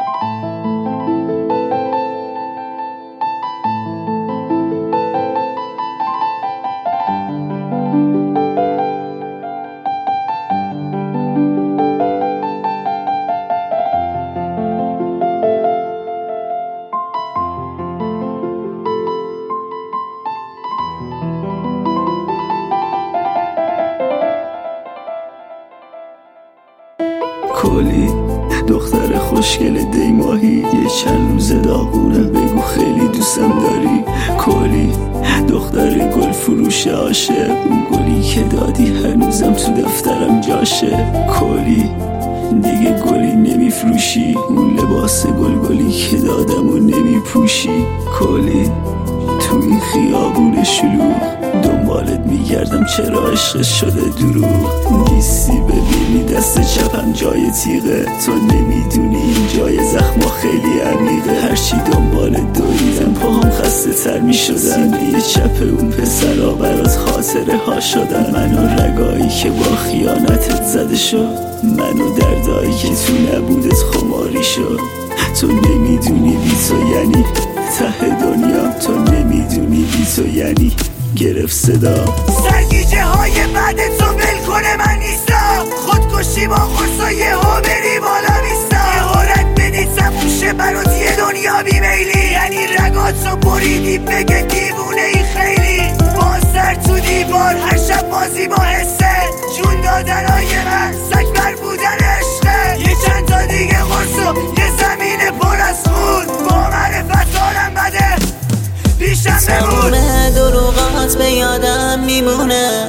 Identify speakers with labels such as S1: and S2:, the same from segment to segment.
S1: کلی دختر خوشگل دیماهی، یه چند روز داغونم بگو خیلی دوستم داری. کلی دختر گل فروش عاشق، اون گلی که دادی هنوزم تو دفترم جاشه. کلی دیگه گلی نمیفروشی، اون لباس گلی که دادم و نمیپوشی. کلی تو این خیابون شلوغ دنبالت میگردم، چرا عشق شده دروغ. نیستی ببینی دست چپم جای تیغه، تو نمیدونی این جای زخما خیلی عمیقه. هرچی دنبال دویدم پاهم خسته تر میشدن، سینه چپ اون پسرا برات خاطره ها شدن. منو رگایی که با خیانتت زده شد، منو دردایی که تو نبودت خماری شد. تو نمیدونی بی تو یعنی ته دنیا، تو نمیدونی بی تو یعنی گرفت صدا.
S2: سرگیجه های بعد تو ول کنه من نیستم، خودکشی با خرسایه ها بری بالا میستم. یه حالت بدید سموشه برات یه دنیا بیمیلی، یعنی رگاتو بریدی بگه دیوونه ای خیلی. با سر تو دیوار هر شب بازی با حسه، جون دادنای من سکبر بودن عشقه. یه چند تا دیگه خرسو یه زمین پر از خون، با معرفت حالم بده پیشم بمون.
S3: تمام دروغات به یادم میمونه،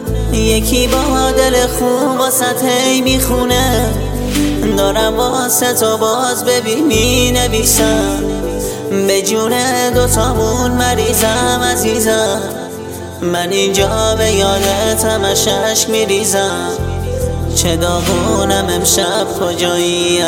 S3: یکی با دل خون واسط هی میخونه. دارم واسه تو باز ببین می نویسم، به جون دوتامون مریضم عزیزم. من اینجا به یادت همش اشک میریزم، چه داغونم امشب کجایی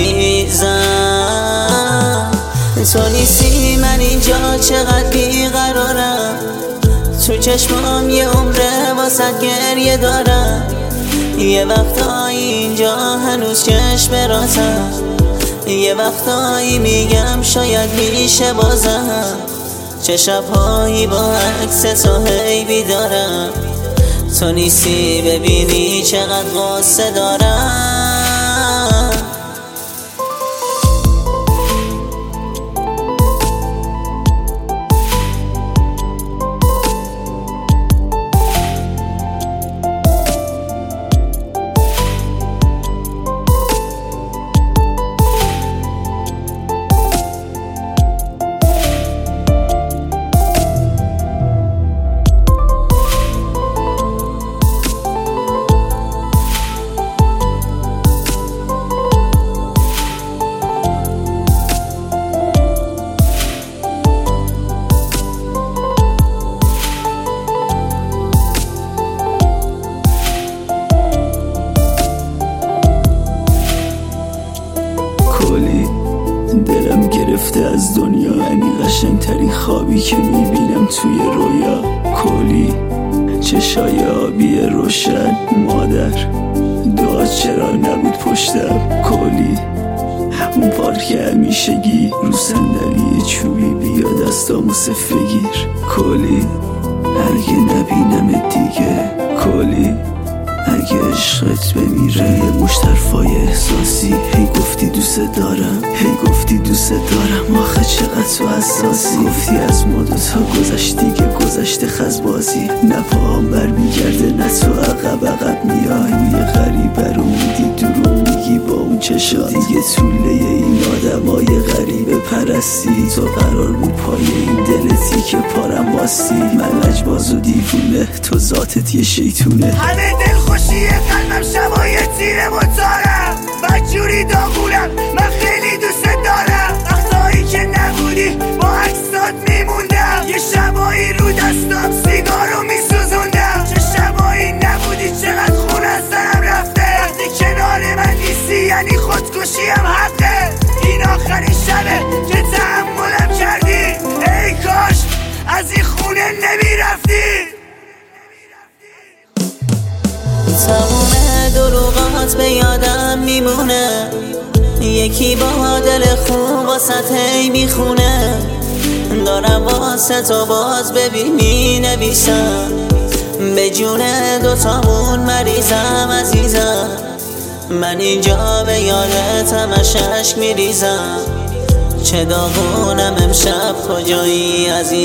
S3: عزیزم. تو نیستی من اینجا چقدر بیقرارم، تو چشمام یه عمره واسد گریه دارم. یه وقتایی اینجا هنوز چشم راتم، یه وقتایی میگم شاید میشه بازم. چه شبهایی با عکس تو هی بیدارم، تو نیستی ببینی چقدر غصه دارم.
S1: کلی دلم گرفته از دنیا، یعنی قشنگترین خوابی که میبینم توی رویا. کلی چشای آبی روشن، مادر دعا چرا نبود پشتم. کلی اون پارک همیشگی رو صندلی چوبی، بیا دستامو صفه گیر. کلی اگه نبینم دیگه، کلی اگه عشقت بمیره یه مشترفای احساسی. هی گفتی دوست دارم، هی گفتی دوست دارم، آخه چقدر تو حساسی. گفتی از ما دوتا گذشتی که گذشته خزبازی، نه پاهم برمیگرده نه تو عقب میای. یه غریبه رو میدی درو میگی با اون چشات، دیگه طوله این آدمای غریبه پرستی. تو قرار بود پای این دلتی که پارم واستی، من لجباز و دیوونه تو ذاتت یه شیطونه.
S2: همه دل خوشی قلبم شبای تیره متارم، بدجوری داغونم من خیلی دوست دارم. وقتایی که نبودی با عکسات میموندم، یه شبایی رو دستم سیگارو میسوزوندم. چه شبایی نبودی چقدر خون از سرم رفته، وقتی کنار من نیستی یعنی خودکشیم حقه. این آخرین شبه که تحملم کردی، ای کاش از این خونه نمیرفتی.
S3: تمام دروغات به یادم میمونه، یکی با دل خوب واسه هی میخونه، دارم واسه تو باز ببینی نویسم، به جون دوتامون مریضم عزیزم، من اینجا به یادت همش اشک میریزم، چه داغونم امشب کجایی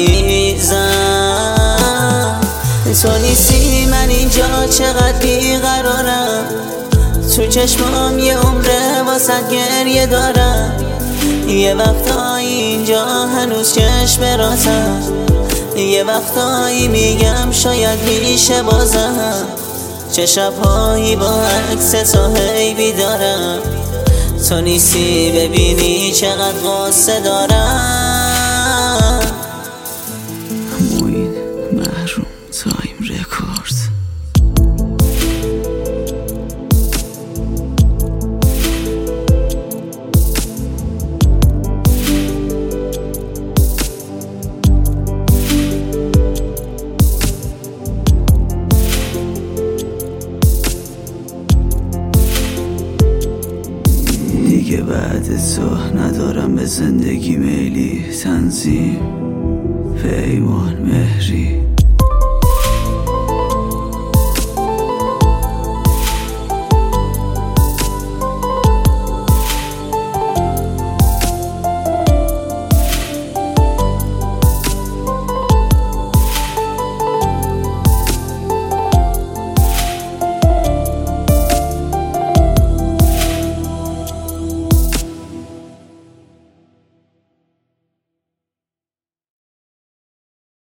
S3: عزیزم. تو نیستی من اینجا چقدر بیقرارم، تو چشمام یه عمره واسه گریه دارم، یه وقتایی اینجا هنوز چشم راتم، یه وقتایی میگم شاید میشه بازم، چه شبهایی با عکس تو هی بیدارم، تو نیستی ببینی چقدر غصه دارم.
S1: موین محروم تایم رکورد. دیگه بعد تو ندارم به زندگی میلی، تنظیم پیمان مهری.